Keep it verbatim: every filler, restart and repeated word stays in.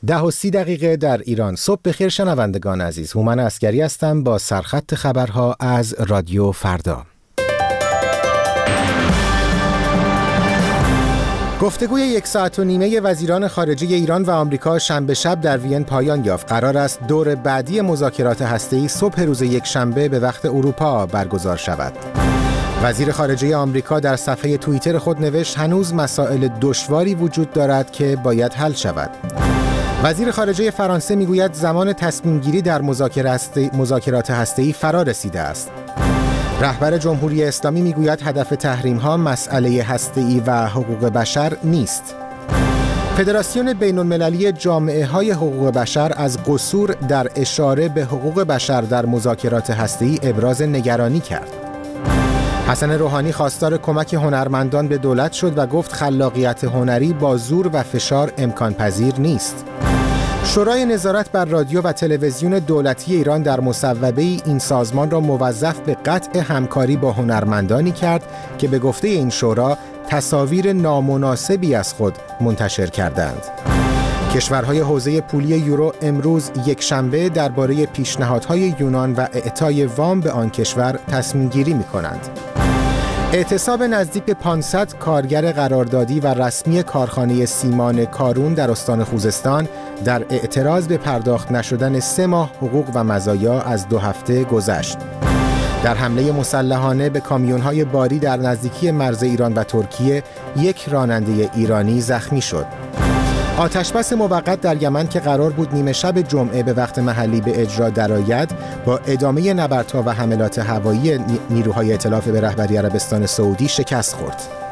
ده و سی دقیقه در ایران. صبح بخیر شنوندگان عزیز. هومن عسگری هستم با سرخط خبرها از رادیو فردا. گفتگوی یک ساعت و نیمه وزیران خارجه ایران و آمریکا شنبه شب در وین پایان یافت. قرار است دور بعدی مذاکرات هسته‌ای صبح روز یک شنبه به وقت اروپا برگزار شود. وزیر خارجه آمریکا در صفحه توییتر خود نوشت هنوز مسائل دشواری وجود دارد که باید حل شود. وزیر خارجه فرانسه میگوید زمان تصمیم گیری در مذاکرات هسته‌ای فرا رسیده است. رهبر جمهوری اسلامی میگوید هدف تحریم‌ها مسئله هسته‌ای و حقوق بشر نیست. فدراسیون بین‌المللی جامعه‌های حقوق بشر از قصور در اشاره به حقوق بشر در مذاکرات هسته‌ای ابراز نگرانی کرد. حسن روحانی خواستار کمک هنرمندان به دولت شد و گفت خلاقیت هنری با زور و فشار امکان پذیر نیست. شورای نظارت بر رادیو و تلویزیون دولتی ایران در مصوبه این سازمان را موظف به قطع همکاری با هنرمندانی کرد که به گفته این شورا تصاویر نامناسبی از خود منتشر کردند. کشورهای حوزه پولی یورو امروز یک شنبه درباره پیشنهادهای یونان و اعطای وام به آن کشور تصمیم گیری می کنند. اعتصاب نزدیک پانصد کارگر قراردادی و رسمی کارخانه سیمان کارون در استان خوزستان در اعتراض به پرداخت نشدن سه ماه حقوق و مزایا از دو هفته گذشت. در حمله مسلحانه به کامیون‌های باری در نزدیکی مرز ایران و ترکیه یک راننده ایرانی زخمی شد. آتشبس موقت در یمن که قرار بود نیمه شب جمعه به وقت محلی به اجرا درآید با ادامه نبردها و حملات هوایی نیروهای ائتلاف به رهبری عربستان سعودی شکست خورد.